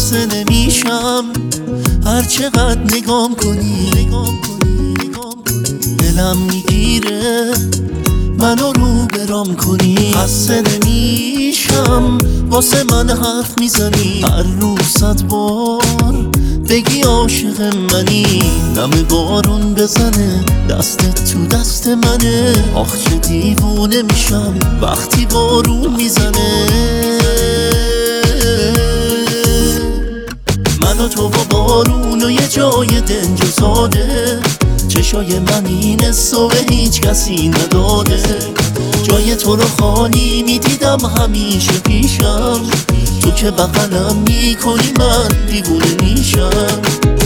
خسته نمیشم هر چقدر نگام کنی. دلم میگیره منو رو برام کنی. خسته نمیشم واسه من حرف میزنی، هر روز 100 بار بگی عاشق منی. نم بارون بزنه دستت تو دست منه، آخ چه دیوونه میشم وقتی بارون میزنه. من و تو و بارون و یه جای دنج و ساده، چشای من این حسو به هیچ کسی نداده. جای تو رو خالی میدیدم همیشه پیشم، تو که بغلم میکنی من دیوونه میشم.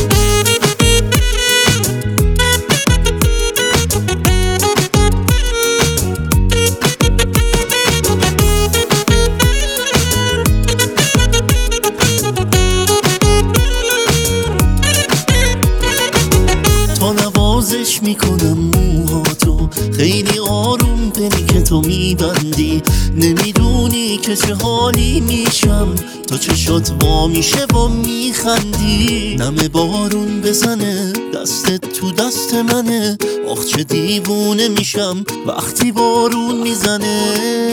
تا نوازش میکنم موهاتو، خیلی آروم دلی که تو میبندی. نمیدونی که چه حالی میشم تا چشات وا میشه و میخندی. نم بارون بزنه دستت تو دست منه، آخ چه دیوونه میشم وقتی بارون میزنه.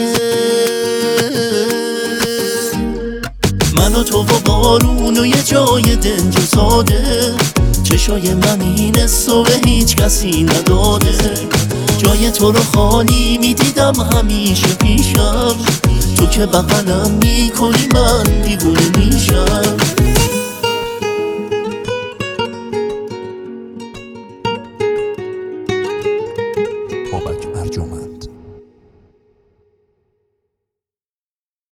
من و تو و بارون و یه جای دنج و ساده، چشای من این حسو به هیچ کسی نداده. جای تو رو خالی میدیدم همیشه پیشم، تو که بغلم میکنی من دیوونه میشم. بابک ارجمند.